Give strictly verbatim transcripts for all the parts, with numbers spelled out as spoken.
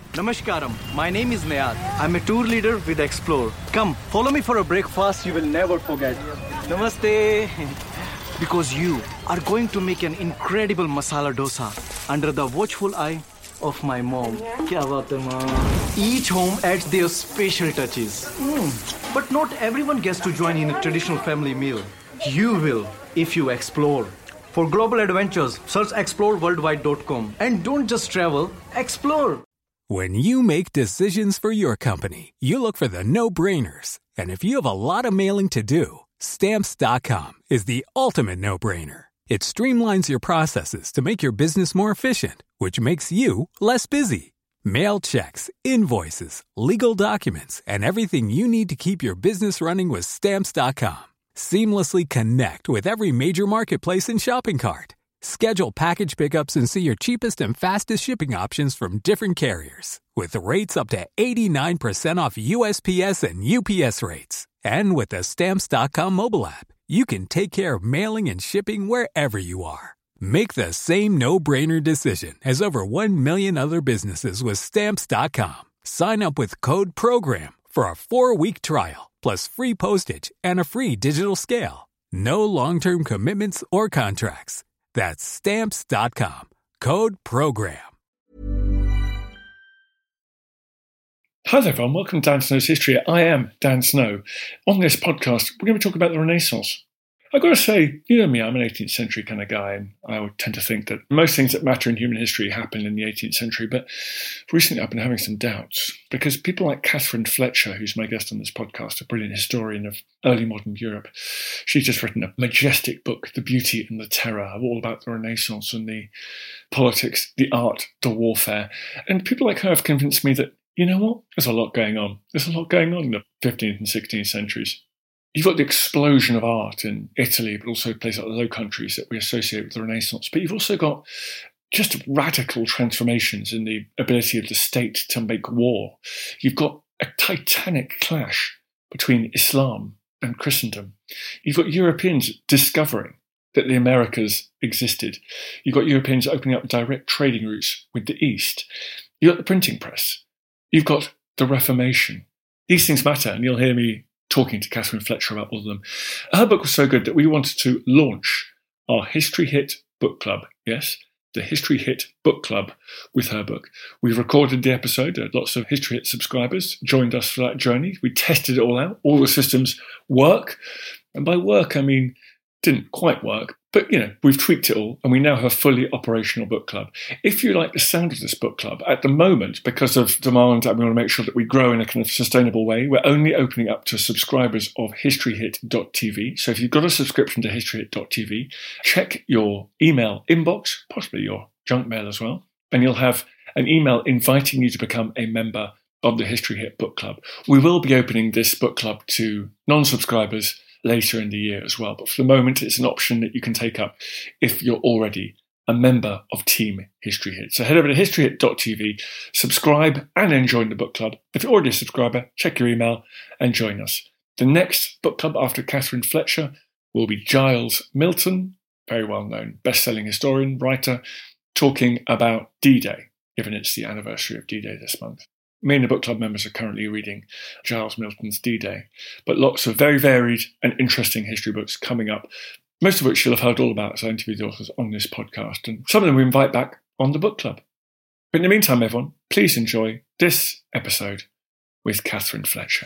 Namaskaram, my name is Nayad. I'm a tour leader with Explore. Come, follow me for a breakfast you will never forget. Namaste. Because you are going to make an incredible masala dosa under the watchful eye of my mom. Kya baat hai, mom? Each home adds their special touches. Mm. But not everyone gets to join in a traditional family meal. You will if you explore. For global adventures, search explore worldwide dot com. And don't just travel, explore. When you make decisions for your company, you look for the no-brainers. And if you have a lot of mailing to do, Stamps dot com is the ultimate no-brainer. It streamlines your processes to make your business more efficient, which makes you less busy. Mail checks, invoices, legal documents, and everything you need to keep your business running with Stamps dot com. Seamlessly connect with every major marketplace and shopping cart. Schedule package pickups and see your cheapest and fastest shipping options from different carriers. With rates up to eighty-nine percent off U S P S and U P S rates. And with the Stamps dot com mobile app, you can take care of mailing and shipping wherever you are. Make the same no-brainer decision as over one million other businesses with Stamps dot com. Sign up with code PROGRAM for a four-week trial, plus free postage and a free digital scale. No long-term commitments or contracts. That's Stamps dot com. Code PROGRAM. Hi there everyone, welcome to Dan Snow's History. I am Dan Snow. On this podcast, we're going to talk about the Renaissance. I've got to say, you know me, I'm an eighteenth century kind of guy, and I would tend to think that most things that matter in human history happened in the eighteenth century, but recently I've been having some doubts, because people like Catherine Fletcher, who's my guest on this podcast, a brilliant historian of early modern Europe, she's just written a majestic book, The Beauty and the Terror, all about the Renaissance and the politics, the art, the warfare. And people like her have convinced me that, you know what, there's a lot going on. There's a lot going on in the fifteenth and sixteenth centuries. You've got the explosion of art in Italy, but also places like the Low Countries that we associate with the Renaissance. But you've also got just radical transformations in the ability of the state to make war. You've got a titanic clash between Islam and Christendom. You've got Europeans discovering that the Americas existed. You've got Europeans opening up direct trading routes with the East. You've got the printing press. You've got the Reformation. These things matter, and you'll hear me talking to Catherine Fletcher about all of them. Her book was so good that we wanted to launch our History Hit book club. Yes, the History Hit book club with her book. We've recorded the episode. Lots of History Hit subscribers joined us for that journey. We tested it all out. All the systems work. And by work, I mean, didn't quite work. But, you know, we've tweaked it all, and we now have a fully operational book club. If you like the sound of this book club, at the moment, because of demand, and we want to make sure that we grow in a kind of sustainable way, we're only opening up to subscribers of history hit dot t v. So if you've got a subscription to history hit dot t v, check your email inbox, possibly your junk mail as well, and you'll have an email inviting you to become a member of the History Hit book club. We will be opening this book club to non-subscribers later in the year as well. But for the moment, it's an option that you can take up if you're already a member of Team History Hit. So head over to history hit dot t v, subscribe and then join the book club. If you're already a subscriber, check your email and join us. The next book club after Catherine Fletcher will be Giles Milton, very well-known best-selling historian, writer, talking about D-Day, given it's the anniversary of D-Day this month. Me and the book club members are currently reading Giles Milton's D-Day, but lots of very varied and interesting history books coming up, most of which you'll have heard all about as I interview the authors on this podcast, and some of them we invite back on the book club. But in the meantime, everyone, please enjoy this episode with Catherine Fletcher.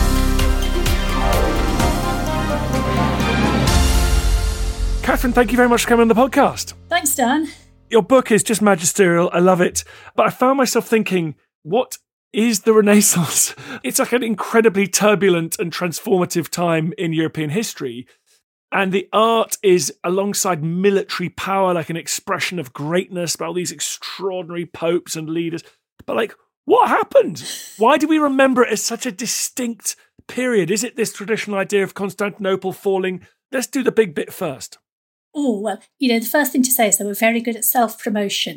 Catherine, thank you very much for coming on the podcast. Thanks, Dan. Your book is just magisterial. I love it. But I found myself thinking, what is the Renaissance? It's like an incredibly turbulent and transformative time in European history. And the art is alongside military power, like an expression of greatness by all these extraordinary popes and leaders. But like, what happened? Why do we remember it as such a distinct period? Is it this traditional idea of Constantinople falling? Let's do the big bit first. Oh, well, you know, the first thing to say is that we're very good at self-promotion.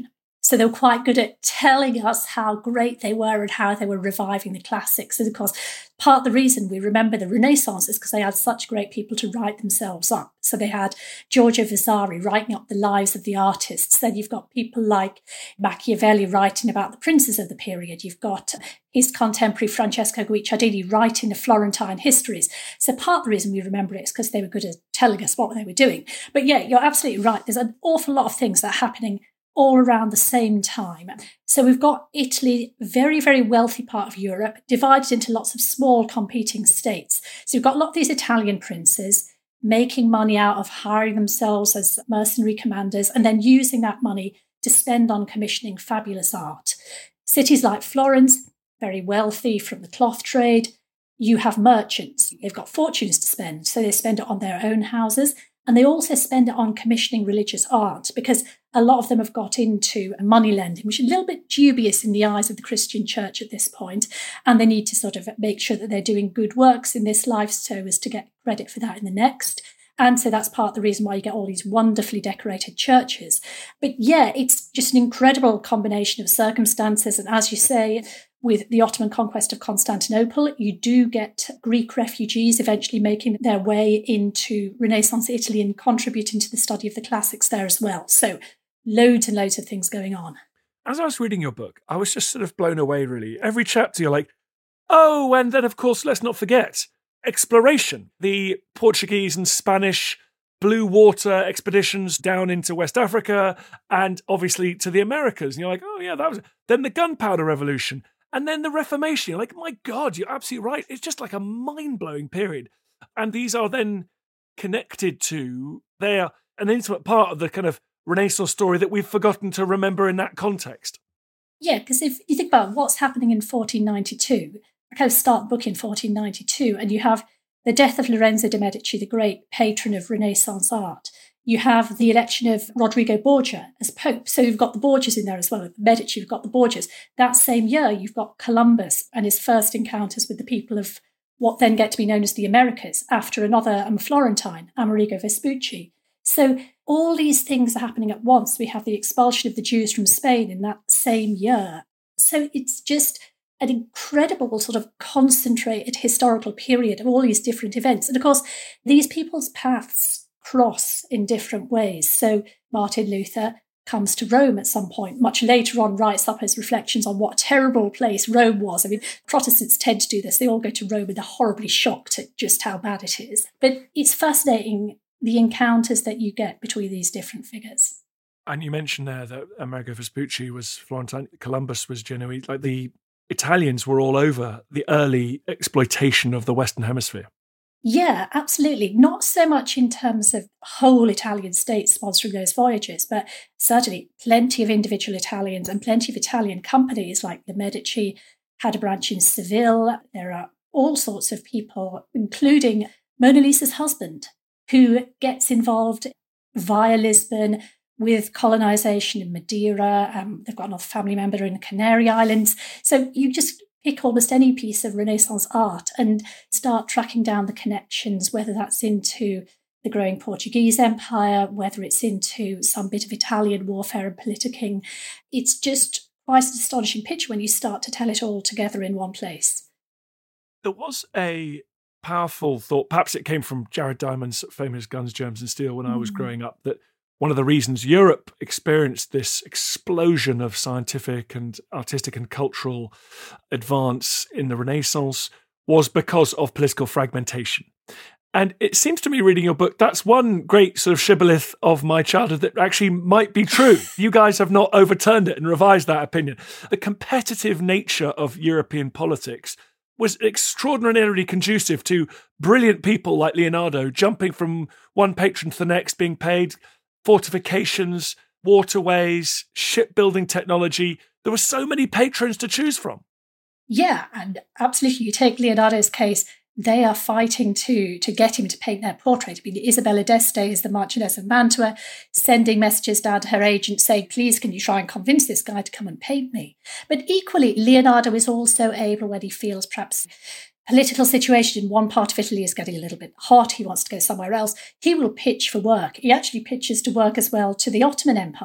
So they were quite good at telling us how great they were and how they were reviving the classics. And of course, part of the reason we remember the Renaissance is because they had such great people to write themselves up. So they had Giorgio Vasari writing up the lives of the artists. Then you've got people like Machiavelli writing about the princes of the period. You've got his contemporary Francesco Guicciardini writing the Florentine histories. So part of the reason we remember it is because they were good at telling us what they were doing. But yeah, you're absolutely right. There's an awful lot of things that are happening all around the same time. So we've got Italy, very, very wealthy part of Europe, divided into lots of small competing states. So you've got a lot of these Italian princes making money out of hiring themselves as mercenary commanders and then using that money to spend on commissioning fabulous art. Cities like Florence, very wealthy from the cloth trade. You have merchants. They've got fortunes to spend, so they spend it on their own houses. And they also spend it on commissioning religious art because a lot of them have got into money lending, which is a little bit dubious in the eyes of the Christian church at this point. And they need to sort of make sure that they're doing good works in this life so as to get credit for that in the next. And so that's part of the reason why you get all these wonderfully decorated churches. But yeah, it's just an incredible combination of circumstances. And as you say, with the Ottoman conquest of Constantinople, you do get Greek refugees eventually making their way into Renaissance Italy and contributing to the study of the classics there as well. So loads and loads of things going on. As I was reading your book, I was just sort of blown away, really. Every chapter you're like, oh, and then, of course, let's not forget exploration. The Portuguese and Spanish blue water expeditions down into West Africa and obviously to the Americas. And you're like, oh, yeah, that was... Then the gunpowder revolution. And then the Reformation, you're like, my God, you're absolutely right. It's just like a mind-blowing period. And these are then connected to, they are an intimate part of the kind of Renaissance story that we've forgotten to remember in that context. Yeah, because if you think about what's happening in fourteen ninety-two, I kind of start the book in fourteen ninety-two, and you have the death of Lorenzo de' Medici, the great patron of Renaissance art. You have the election of Rodrigo Borgia as Pope. So you've got the Borgias in there as well. The Medici, you've got the Borgias. That same year, you've got Columbus and his first encounters with the people of what then get to be known as the Americas after another um, Florentine, Amerigo Vespucci. So all these things are happening at once. We have the expulsion of the Jews from Spain in that same year. So it's just an incredible sort of concentrated historical period of all these different events. And of course, these people's paths cross in different ways. So Martin Luther comes to Rome at some point, much later on writes up his reflections on what a terrible place Rome was. I mean, Protestants tend to do this. They all go to Rome and they're horribly shocked at just how bad it is. But it's fascinating, the encounters that you get between these different figures. And you mentioned there that Amerigo Vespucci was Florentine, Columbus was Genoese. Like the Italians were all over the early exploitation of the Western Hemisphere. Yeah, absolutely. Not so much in terms of whole Italian states sponsoring those voyages, but certainly plenty of individual Italians and plenty of Italian companies like the Medici had a branch in Seville. There are all sorts of people, including Mona Lisa's husband, who gets involved via Lisbon with colonisation in Madeira. Um, they've got another family member in the Canary Islands. So you just pick almost any piece of Renaissance art and start tracking down the connections, whether that's into the growing Portuguese Empire, whether it's into some bit of Italian warfare and politicking. It's just quite an astonishing picture when you start to tell it all together in one place. There was a powerful thought, perhaps it came from Jared Diamond's famous Guns, Germs and Steel when mm. I was growing up, that one of the reasons Europe experienced this explosion of scientific and artistic and cultural advance in the Renaissance was because of political fragmentation. And it seems to me, reading your book, that's one great sort of shibboleth of my childhood that actually might be true. You guys have not overturned it and revised that opinion. The competitive nature of European politics was extraordinarily conducive to brilliant people like Leonardo jumping from one patron to the next, being paid fortifications, waterways, shipbuilding technology. There were so many patrons to choose from. Yeah, and absolutely. You take Leonardo's case, they are fighting to, to get him to paint their portrait. I mean, Isabella d'Este is the Marchioness of Mantua, sending messages down to her agent saying, please, can you try and convince this guy to come and paint me? But equally, Leonardo is also able, when he feels perhaps political situation in one part of Italy is getting a little bit hot, he wants to go somewhere else, he will pitch for work. He actually pitches to work as well to the Ottoman Empire,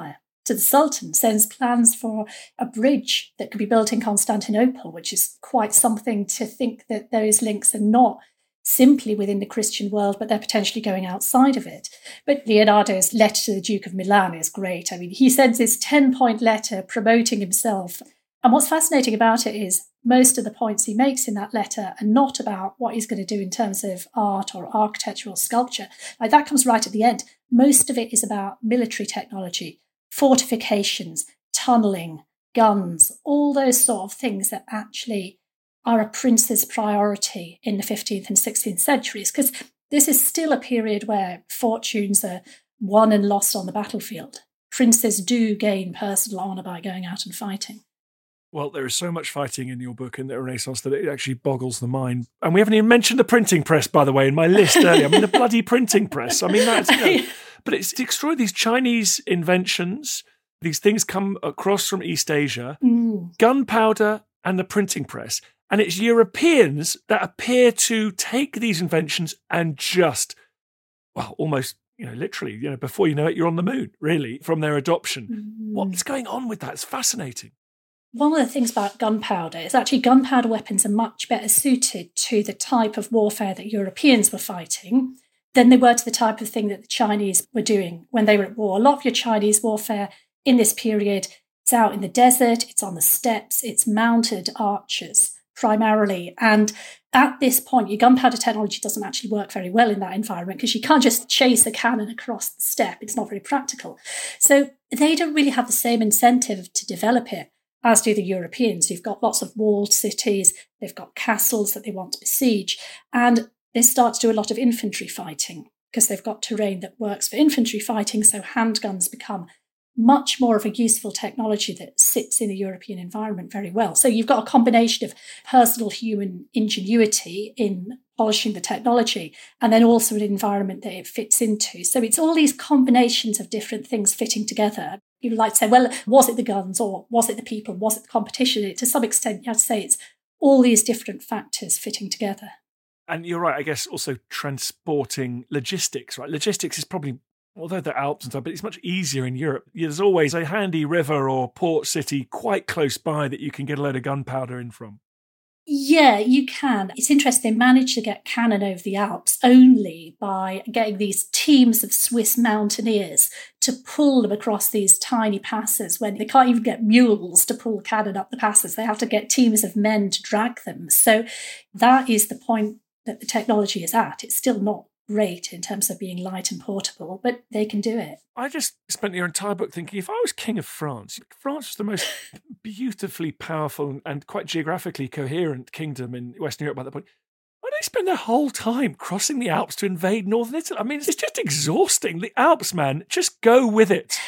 to the Sultan, sends plans for a bridge that could be built in Constantinople, which is quite something to think that those links are not simply within the Christian world, but they're potentially going outside of it. But Leonardo's letter to the Duke of Milan is great. I mean, he sends this ten-point letter promoting himself. And what's fascinating about it is most of the points he makes in that letter are not about what he's going to do in terms of art or architecture or sculpture. Like, that comes right at the end. Most of it is about military technology, fortifications, tunnelling, guns, all those sort of things that actually are a prince's priority in the fifteenth and sixteenth centuries, because this is still a period where fortunes are won and lost on the battlefield. Princes do gain personal honour by going out and fighting. Well, there is so much fighting in your book in the Renaissance that it actually boggles the mind. And we haven't even mentioned the printing press, by the way, in my list earlier. I mean, the bloody printing press. I mean, that's, you know, but it's extraordinary. These Chinese inventions, these things come across from East Asia, mm. gunpowder and the printing press. And it's Europeans that appear to take these inventions and just, well, almost, you know, literally, you know, before you know it, you're on the moon, really, from their adoption. Mm. What's going on with that? It's fascinating. One of the things about gunpowder is actually gunpowder weapons are much better suited to the type of warfare that Europeans were fighting than they were to the type of thing that the Chinese were doing when they were at war. A lot of your Chinese warfare in this period, it's out in the desert, it's on the steppes, it's mounted archers primarily. And at this point, your gunpowder technology doesn't actually work very well in that environment because you can't just chase a cannon across the steppe. It's not very practical. So they don't really have the same incentive to develop it as do the Europeans, who've got lots of walled cities, they've got castles that they want to besiege, and they start to do a lot of infantry fighting because they've got terrain that works for infantry fighting, so handguns become much more of a useful technology that sits in the European environment very well. So you've got a combination of personal human ingenuity in polishing the technology and then also an environment that it fits into. So it's all these combinations of different things fitting together. People like to say, well, was it the guns or was it the people? Was it the competition? It, to some extent, you have to say it's all these different factors fitting together. And you're right, I guess also transporting logistics, right? Logistics is probably, although the Alps and stuff, but it's much easier in Europe. There's always a handy river or port city quite close by that you can get a load of gunpowder in from. Yeah, you can. It's interesting. They managed to get cannon over the Alps only by getting these teams of Swiss mountaineers to pull them across these tiny passes when they can't even get mules to pull cannon up the passes. They have to get teams of men to drag them. So that is the point that the technology is at. It's still not great in terms of being light and portable, but they can do it. I just spent your entire book thinking, if I was king of France, France was the most beautifully powerful and quite geographically coherent kingdom in Western Europe by that point. Why do they spend their whole time crossing the Alps to invade northern Italy? I mean, it's just exhausting. The Alps, man, just go with it.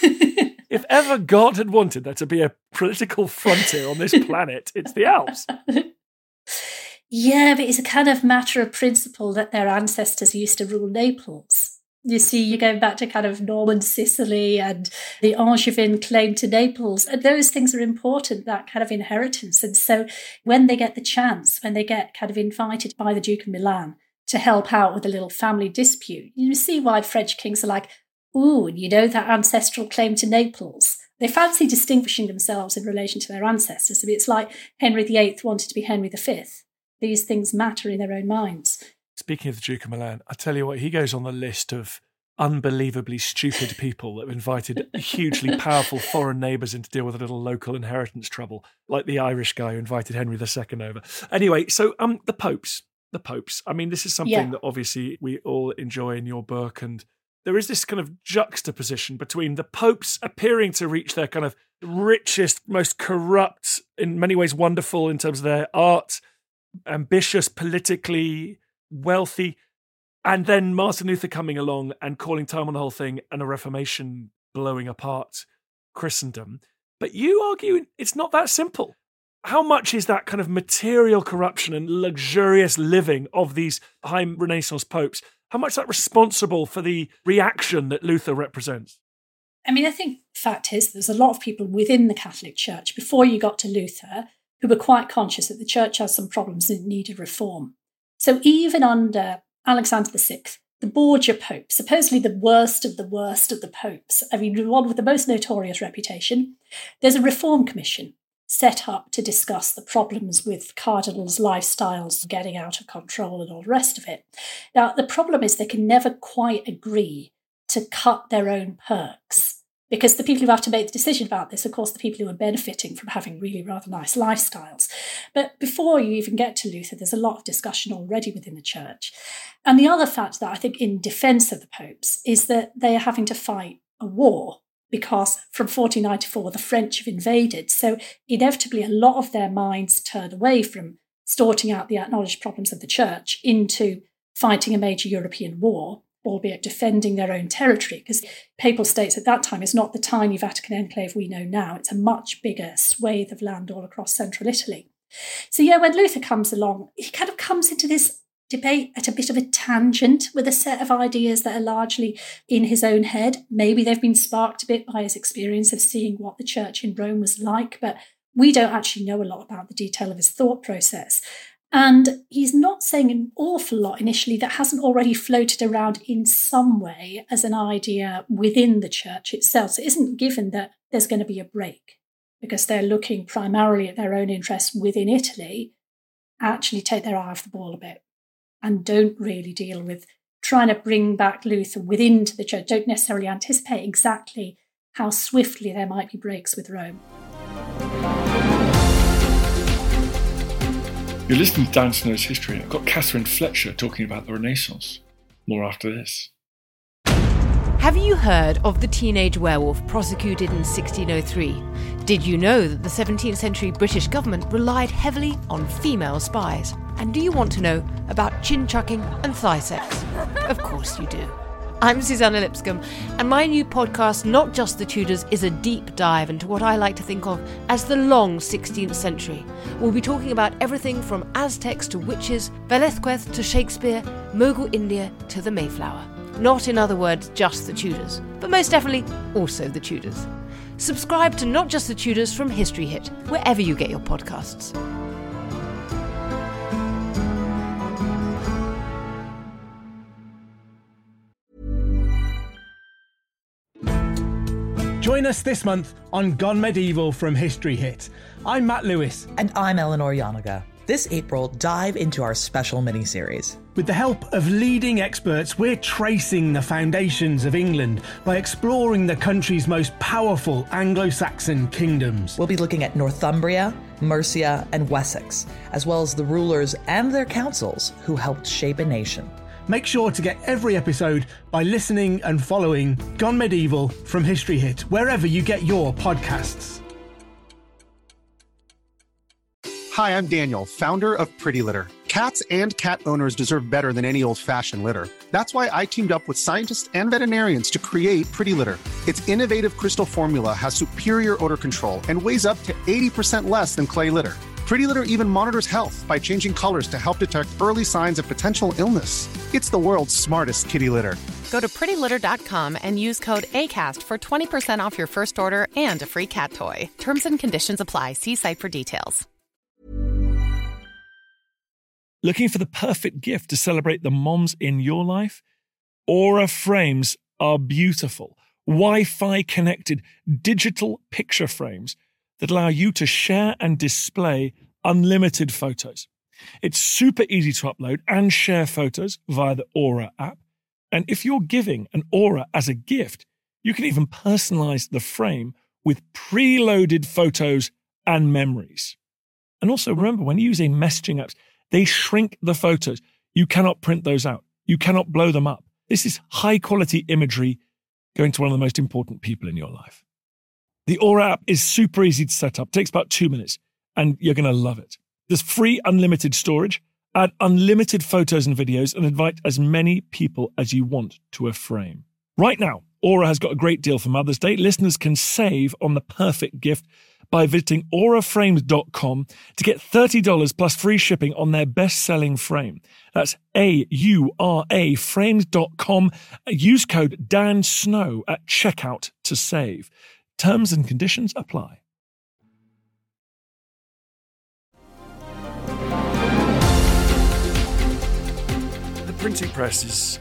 If ever God had wanted there to be a political frontier on this planet, it's the Alps. Yeah, but it's a kind of matter of principle that their ancestors used to rule Naples. You see, you're going back to kind of Norman Sicily and the Angevin claim to Naples. And those things are important, that kind of inheritance. And so when they get the chance, when they get kind of invited by the Duke of Milan to help out with a little family dispute, you see why French kings are like, ooh, you know that ancestral claim to Naples? They fancy distinguishing themselves in relation to their ancestors. I mean, it's like Henry the Eighth wanted to be Henry the Fifth. These things matter in their own minds. Speaking of the Duke of Milan, I tell you what, he goes on the list of unbelievably stupid people that have invited hugely powerful foreign neighbours in to deal with a little local inheritance trouble, like the Irish guy who invited Henry the Second over. Anyway, so um, the popes, the popes. I mean, this is something yeah. that obviously we all enjoy in your book, and there is this kind of juxtaposition between the popes appearing to reach their kind of richest, most corrupt, in many ways wonderful in terms of their art, ambitious, politically wealthy, and then Martin Luther coming along and calling time on the whole thing and a Reformation blowing apart Christendom. But you argue it's not that simple. How much is that kind of material corruption and luxurious living of these high Renaissance popes, how much is that responsible for the reaction that Luther represents? I mean, I think the fact is there's a lot of people within the Catholic Church before you got to Luther who were quite conscious that the church has some problems and needed reform. So even under Alexander the Sixth, the Borgia Pope, supposedly the worst of the worst of the popes. I mean, the one with the most notorious reputation. There's a reform commission set up to discuss the problems with cardinals' lifestyles getting out of control and all the rest of it. Now, the problem is they can never quite agree to cut their own perks, because the people who have to make the decision about this, of course, the people who are benefiting from having really rather nice lifestyles. But before you even get to Luther, there's a lot of discussion already within the church. And the other fact that I think in defence of the popes is that they are having to fight a war, because from fourteen ninety-four, the French have invaded. So inevitably, a lot of their minds turn away from sorting out the acknowledged problems of the church into fighting a major European war, albeit defending their own territory, because Papal States at that time is not the tiny Vatican enclave we know now. It's a much bigger swathe of land all across central Italy. So yeah, when Luther comes along, he kind of comes into this debate at a bit of a tangent with a set of ideas that are largely in his own head. Maybe they've been sparked a bit by his experience of seeing what the church in Rome was like, but we don't actually know a lot about the detail of his thought process. And he's not saying an awful lot initially that hasn't already floated around in some way as an idea within the church itself. So it isn't given that there's going to be a break, because they're looking primarily at their own interests within Italy, actually take their eye off the ball a bit and don't really deal with trying to bring back Luther within to the church, don't necessarily anticipate exactly how swiftly there might be breaks with Rome. You're listening to Dan Snow's History. I've got Catherine Fletcher talking about the Renaissance. More after this. Have you heard of the teenage werewolf prosecuted in sixteen oh three? Did you know that the seventeenth century British government relied heavily on female spies? And do you want to know about chin-chucking and thigh sex? Of course you do. I'm Susanna Lipscomb, and my new podcast, Not Just the Tudors, is a deep dive into what I like to think of as the long sixteenth century. We'll be talking about everything from Aztecs to witches, Velázquez to Shakespeare, Mughal India to the Mayflower. Not, in other words, just the Tudors, but most definitely also the Tudors. Subscribe to Not Just the Tudors from History Hit, wherever you get your podcasts. Join us this month on Gone Medieval from History Hit. I'm Matt Lewis. And I'm Eleanor Yanaga. This April, dive into our special miniseries. With the help of leading experts, we're tracing the foundations of England by exploring the country's most powerful Anglo-Saxon kingdoms. We'll be looking at Northumbria, Mercia, and Wessex, as well as the rulers and their councils who helped shape a nation. Make sure to get every episode by listening and following Gone Medieval from History Hit, wherever you get your podcasts. Hi, I'm Daniel, founder of Pretty Litter. Cats and cat owners deserve better than any old-fashioned litter. That's why I teamed up with scientists and veterinarians to create Pretty Litter. Its innovative crystal formula has superior odor control and weighs up to eighty percent less than clay litter. Pretty Litter even monitors health by changing colors to help detect early signs of potential illness. It's the world's smartest kitty litter. Go to pretty litter dot com and use code ACAST for twenty percent off your first order and a free cat toy. Terms and conditions apply. See site for details. Looking for the perfect gift to celebrate the moms in your life? Aura frames are beautiful, Wi-Fi connected digital picture frames that allow you to share and display unlimited photos. It's super easy to upload and share photos via the Aura app. And if you're giving an Aura as a gift, you can even personalize the frame with preloaded photos and memories. And also remember, when using messaging apps, they shrink the photos. You cannot print those out. You cannot blow them up. This is high quality imagery going to one of the most important people in your life. The Aura app is super easy to set up, takes about two minutes, and you're going to love it. There's free unlimited storage, add unlimited photos and videos, and invite as many people as you want to a frame. Right now, Aura has got a great deal for Mother's Day. Listeners can save on the perfect gift by visiting aura frames dot com to get thirty dollars plus free shipping on their best-selling frame. That's A U R A frames dot com. Use code Dan Snow at checkout to save. Terms and conditions apply. The printing press is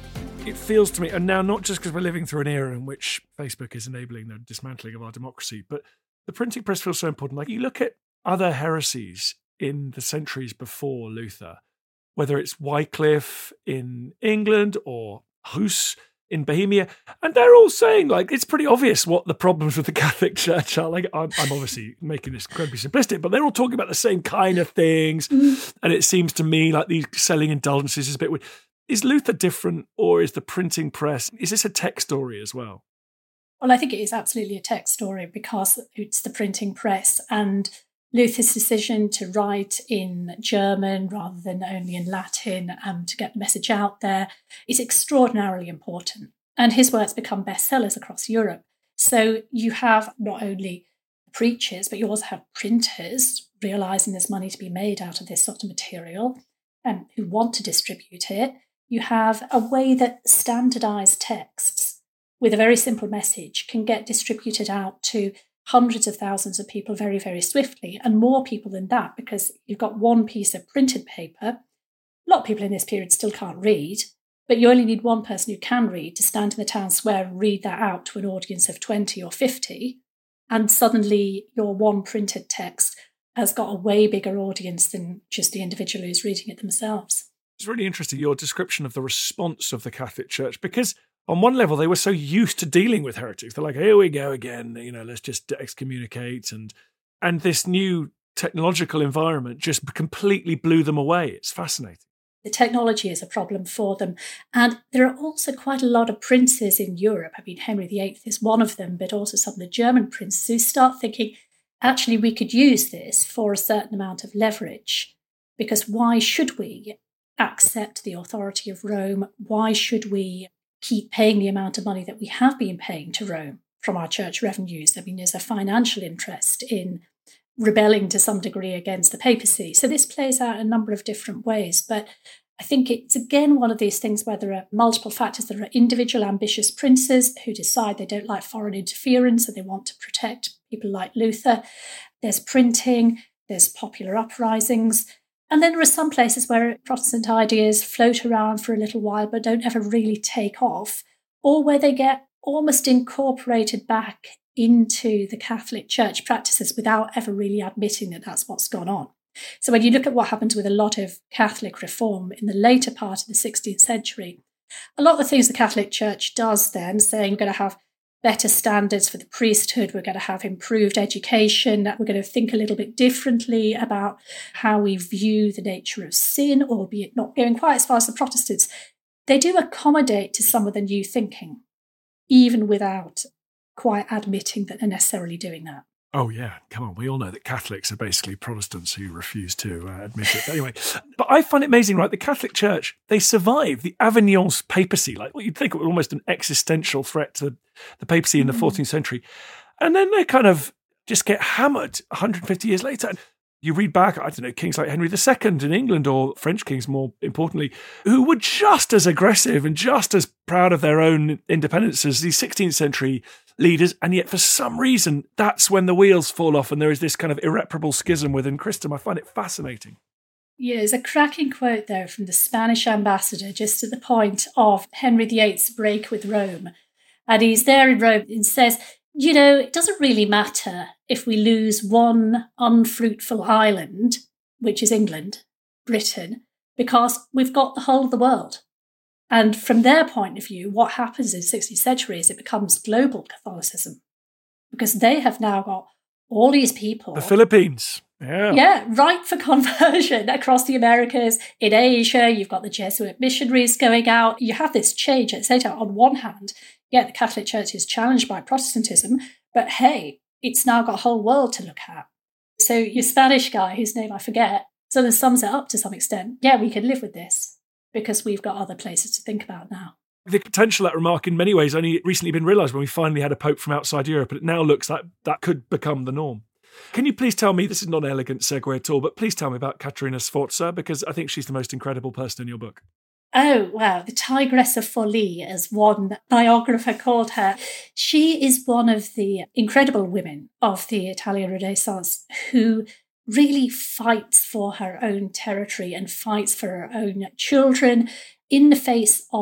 it feels to me, and now not just because we're living through an era in which Facebook is enabling the dismantling of our democracy, but the printing press feels so important. Like, you look at other heresies in the centuries before Luther, whether it's Wycliffe in England or Hus in Bohemia, and they're all saying, like, it's pretty obvious what the problems with the Catholic Church are. Like, I'm, I'm obviously making this incredibly simplistic, but they're all talking about the same kind of things. And it seems to me like these selling indulgences is a bit weird. Is Luther different, or is the printing press, is this a tech story as well? Well, I think it is absolutely a tech story because it's the printing press, and Luther's decision to write in German rather than only in Latin and to get the message out there is extraordinarily important. And his works become bestsellers across Europe. So you have not only preachers, but you also have printers realising there's money to be made out of this sort of material and who want to distribute it. You have a way that standardised texts with a very simple message can get distributed out to hundreds of thousands of people very, very swiftly, and more people than that, because you've got one piece of printed paper. A lot of people in this period still can't read, but you only need one person who can read to stand in the town square and read that out to an audience of twenty or fifty, and suddenly your one printed text has got a way bigger audience than just the individual who's reading it themselves. It's really interesting, your description of the response of the Catholic Church, because on one level, they were so used to dealing with heretics. They're like, here we go again, you know, let's just excommunicate. And and this new technological environment just completely blew them away. It's fascinating. The technology is a problem for them. And there are also quite a lot of princes in Europe. I mean, Henry the Eighth is one of them, but also some of the German princes who start thinking, actually, we could use this for a certain amount of leverage, because why should we accept the authority of Rome? Why should we keep paying the amount of money that we have been paying to Rome from our church revenues? I mean, there's a financial interest in rebelling to some degree against the papacy. So this plays out in a number of different ways. But I think it's, again, one of these things where there are multiple factors. There are individual ambitious princes who decide they don't like foreign interference and they want to protect people like Luther. There's printing, there's popular uprisings. And then there are some places where Protestant ideas float around for a little while but don't ever really take off, or where they get almost incorporated back into the Catholic Church practices without ever really admitting that that's what's gone on. So when you look at what happens with a lot of Catholic reform in the later part of the sixteenth century, a lot of the things the Catholic Church does then, saying we're going to have better standards for the priesthood, we're going to have improved education, we're going to think a little bit differently about how we view the nature of sin, albeit not going quite as far as the Protestants. They do accommodate to some of the new thinking, even without quite admitting that they're necessarily doing that. Oh, yeah. Come on. We all know that Catholics are basically Protestants who refuse to uh, admit it. Anyway, but I find it amazing, right? The Catholic Church, they survived the Avignon's papacy, like what you'd think was almost an existential threat to the papacy in the fourteenth century. And then they kind of just get hammered one hundred fifty years later. You read back, I don't know, kings like Henry the Second in England, or French kings more importantly, who were just as aggressive and just as proud of their own independence as these sixteenth century leaders. And yet for some reason, that's when the wheels fall off and there is this kind of irreparable schism within Christendom. I find it fascinating. Yeah, there's a cracking quote, though, from the Spanish ambassador just at the point of Henry the Eighth's break with Rome. And he's there in Rome and says, you know, it doesn't really matter if we lose one unfruitful island, which is England, Britain, because we've got the whole of the world. And from their point of view, what happens in the sixteenth century is it becomes global Catholicism, because they have now got all these people. The Philippines. Yeah. Yeah, ripe for conversion across the Americas. In Asia, you've got the Jesuit missionaries going out. You have this change at the same time. On one hand, yeah, the Catholic Church is challenged by Protestantism, but hey, it's now got a whole world to look at. So your Spanish guy, whose name I forget, sort of sums it up to some extent. Yeah, we can live with this because we've got other places to think about now. The potential of that remark in many ways only recently been realised when we finally had a pope from outside Europe, and it now looks like that could become the norm. Can you please tell me, this is not an elegant segue at all, but please tell me about Caterina Sforza, because I think she's the most incredible person in your book. Oh, wow. The Tigress of Forlì, as one biographer called her. She is one of the incredible women of the Italian Renaissance who really fights for her own territory and fights for her own children in the face of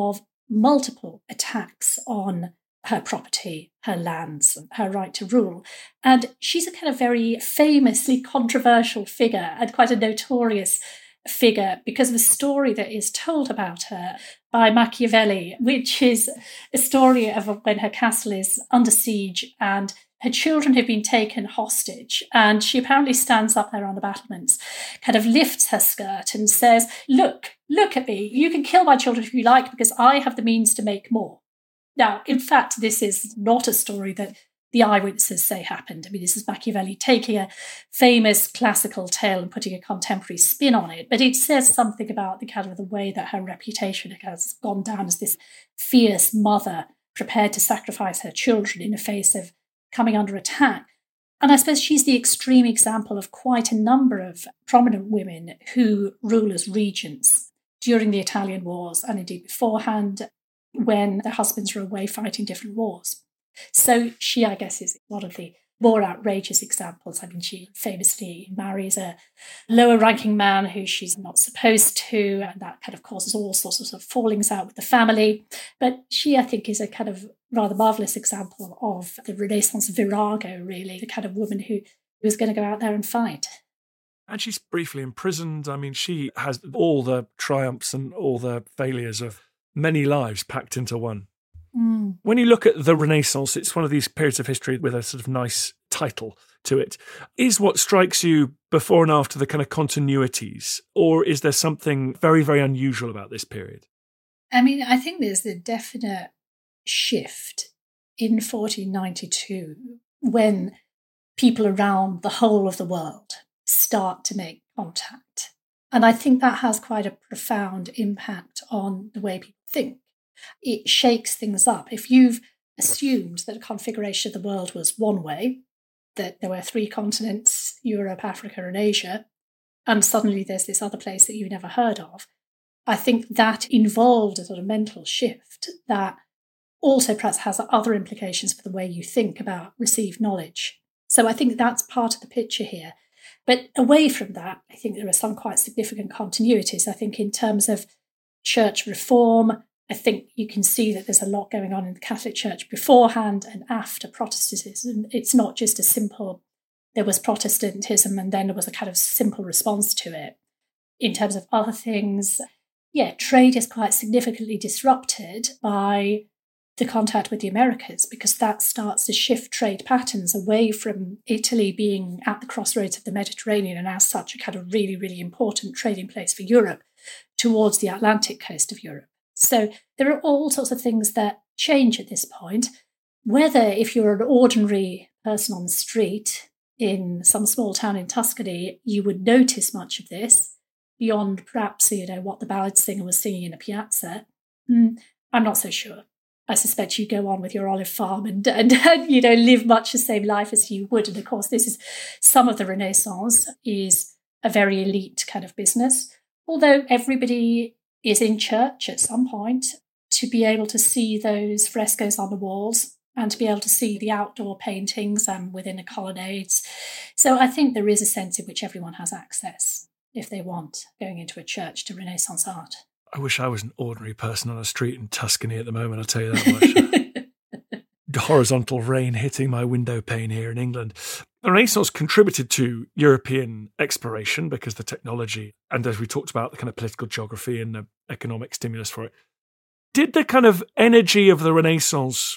multiple attacks on her property, her lands, her right to rule. And she's a kind of very famously controversial figure and quite a notorious figure because of a story that is told about her by Machiavelli, which is a story of when her castle is under siege and her children have been taken hostage. And she apparently stands up there on the battlements, kind of lifts her skirt and says, look, look at me. You can kill my children if you like because I have the means to make more. Now, in fact, this is not a story that the eyewitnesses say happened. I mean, this is Machiavelli taking a famous classical tale and putting a contemporary spin on it. But it says something about the kind of the way that her reputation has gone down as this fierce mother prepared to sacrifice her children in the face of coming under attack. And I suppose she's the extreme example of quite a number of prominent women who rule as regents during the Italian wars and indeed beforehand when their husbands were away fighting different wars. So she, I guess, is one of the more outrageous examples. I mean, she famously marries a lower-ranking man who she's not supposed to, and that kind of causes all sorts of, sort of fallings out with the family. But she, I think, is a kind of rather marvellous example of the Renaissance virago, really, the kind of woman who was going to go out there and fight. And she's briefly imprisoned. I mean, she has all the triumphs and all the failures of many lives packed into one. Mm. When you look at the Renaissance, it's one of these periods of history with a sort of nice title to it. Is what strikes you before and after the kind of continuities, or is there something very, very unusual about this period? I mean, I think there's a definite shift in fourteen ninety-two when people around the whole of the world start to make contact. And I think that has quite a profound impact on the way people think. It shakes things up. If you've assumed that the configuration of the world was one way, that there were three continents, Europe, Africa, and Asia, and suddenly there's this other place that you've never heard of, I think that involved a sort of mental shift that also perhaps has other implications for the way you think about received knowledge. So I think that's part of the picture here. But away from that, I think there are some quite significant continuities. I think in terms of church reform, I think you can see that there's a lot going on in the Catholic Church beforehand and after Protestantism. It's not just a simple, there was Protestantism and then there was a kind of simple response to it. In terms of other things, yeah, trade is quite significantly disrupted by the contact with the Americas because that starts to shift trade patterns away from Italy being at the crossroads of the Mediterranean and as such a kind of really, really important trading place for Europe towards the Atlantic coast of Europe. So there are all sorts of things that change at this point. Whether if you're an ordinary person on the street in some small town in Tuscany, you would notice much of this beyond perhaps, you know, what the ballad singer was singing in a piazza, mm, I'm not so sure. I suspect you go on with your olive farm and, and, and, you know, live much the same life as you would. And of course, this is some of the Renaissance is a very elite kind of business, although everybody is in church at some point to be able to see those frescoes on the walls and to be able to see the outdoor paintings and within the colonnades. So I think there is a sense in which everyone has access, if they want, going into a church to Renaissance art. I wish I was an ordinary person on a street in Tuscany at the moment, I'll tell you that much. Horizontal rain hitting my window pane here in England. The Renaissance contributed to European exploration because the technology, and as we talked about, the kind of political geography and the economic stimulus for it. Did the kind of energy of the Renaissance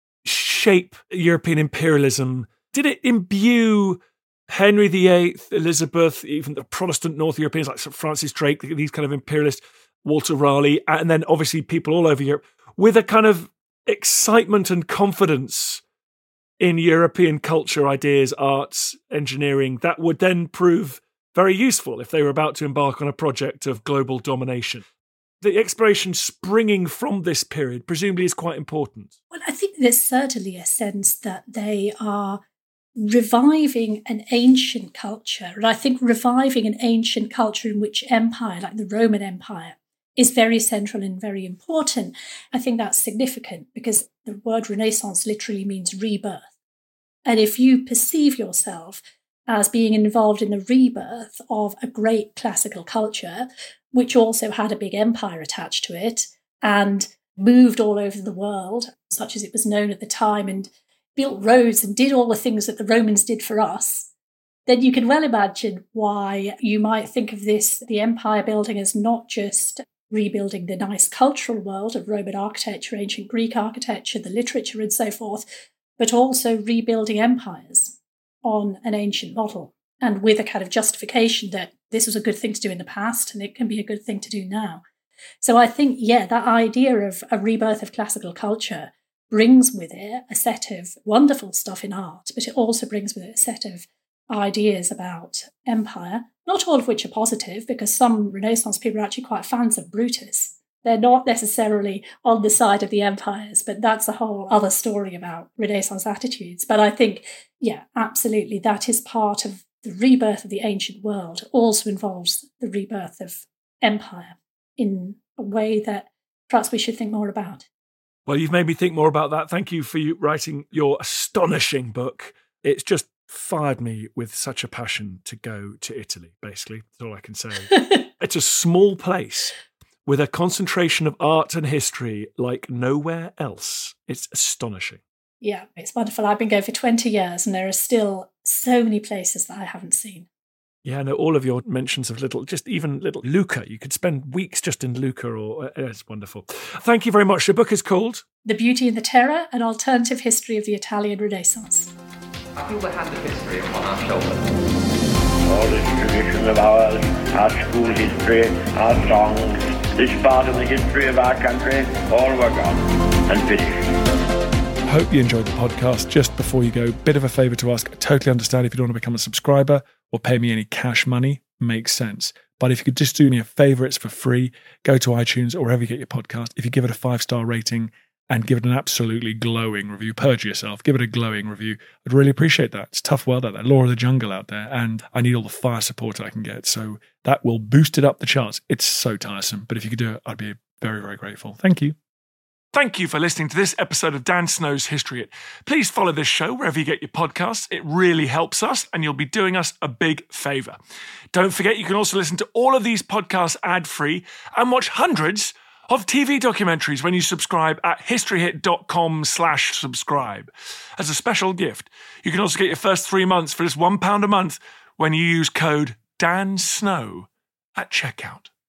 shape European imperialism? Did it imbue Henry the Eighth, Elizabeth, even the Protestant North Europeans like Sir Francis Drake, these kind of imperialists, Walter Raleigh, and then obviously people all over Europe, with a kind of excitement and confidence in European culture, ideas, arts, engineering, that would then prove very useful if they were about to embark on a project of global domination? The exploration springing from this period presumably is quite important. Well, I think there's certainly a sense that they are reviving an ancient culture. And I think reviving an ancient culture in which empire, like the Roman Empire, is very central and very important. I think that's significant because the word Renaissance literally means rebirth. And if you perceive yourself as being involved in the rebirth of a great classical culture, which also had a big empire attached to it, and moved all over the world, such as it was known at the time, and built roads and did all the things that the Romans did for us, then you can well imagine why you might think of this, the empire building, as not just rebuilding the nice cultural world of Roman architecture, ancient Greek architecture, the literature and so forth, but also rebuilding empires on an ancient model and with a kind of justification that this was a good thing to do in the past and it can be a good thing to do now. So I think, yeah, that idea of a rebirth of classical culture brings with it a set of wonderful stuff in art, but it also brings with it a set of ideas about empire, not all of which are positive, because some Renaissance people are actually quite fans of Brutus. They're not necessarily on the side of the empires, but that's a whole other story about Renaissance attitudes. But I think, yeah, absolutely, that is part of the rebirth of the ancient world. It also involves the rebirth of empire in a way that perhaps we should think more about. Well, you've made me think more about that. Thank you for you writing your astonishing book. It's just fired me with such a passion to go to Italy, basically. That's all I can say. It's a small place with a concentration of art and history like nowhere else. It's astonishing. Yeah, it's wonderful. I've been going for twenty years and there are still so many places that I haven't seen. Yeah, no, all of your mentions of little, just even little Lucca. You could spend weeks just in Lucca, or uh, it's wonderful. Thank you very much. Your book is called The Beauty and the Terror, an alternative history of the Italian Renaissance. I feel the hand of history upon our shoulders. All this tradition of ours, our school history, our songs, this part of the history of our country, all were gone and finished. Hope you enjoyed the podcast. Just before you go, bit of a favour to ask. I totally understand if you don't want to become a subscriber or pay me any cash money. Makes sense. But if you could just do me a favour, it's for free. Go to iTunes or wherever you get your podcast. If you give it a five-star rating and give it an absolutely glowing review, purge yourself, give it a glowing review, I'd really appreciate that. It's a tough world out there, law of the jungle out there, and I need all the fire support I can get. So that will boost it up the charts. It's so tiresome. But if you could do it, I'd be very, very grateful. Thank you. Thank you for listening to this episode of Dan Snow's History Hit. Please follow this show wherever you get your podcasts. It really helps us and you'll be doing us a big favour. Don't forget you can also listen to all of these podcasts ad-free and watch hundreds of T V documentaries when you subscribe at historyhit.com slash subscribe. As a special gift, you can also get your first three months for just one pound a month when you use code DANSNOW at checkout.